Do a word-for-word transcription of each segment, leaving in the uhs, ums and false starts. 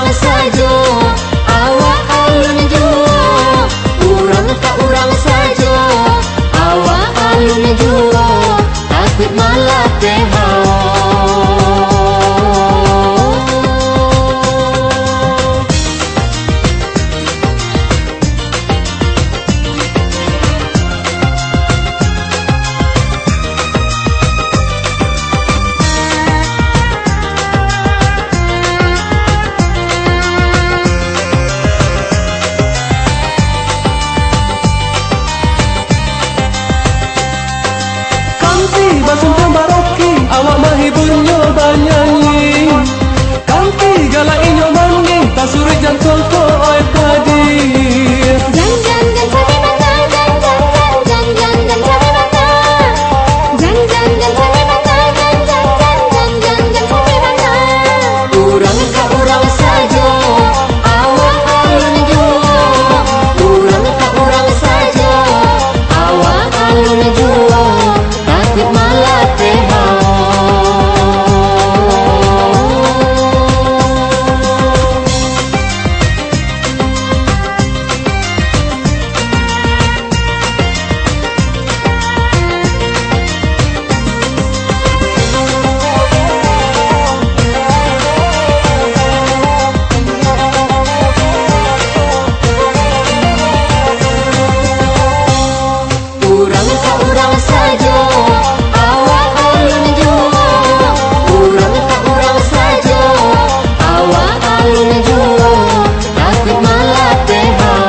urang saja, awak alun jua. Urang tak urang saja, awak alun jua. Takut malah tehau. Basung pembaroki, awak mahibunyo banyanyi. Kampi galak inyo mangi, tasuri jantol ko oi tadi. Jan jan jan sabi mata, jan jan jan jan jan sabi mata. Jan jan jan sabi mata, jan jan jan jan jan sabi mata. Urang ka urang saja, awak alun jua. Urang ka urang saja, awak alun jua. Takut malah tehau. Urang ka urang saja, awak alun jua. Urang ka urang saja, awak alun jua. Takut malah tehau.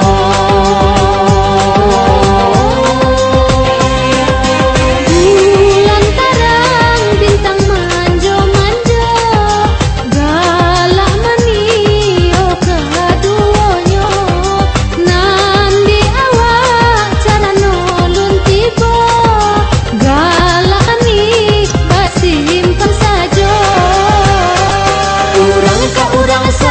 Bulan terang, bintang manjo-manjo, galak manio keduanya. Nambi awak cara nolong tiba, galak ni basimpan saja. Urang ka urang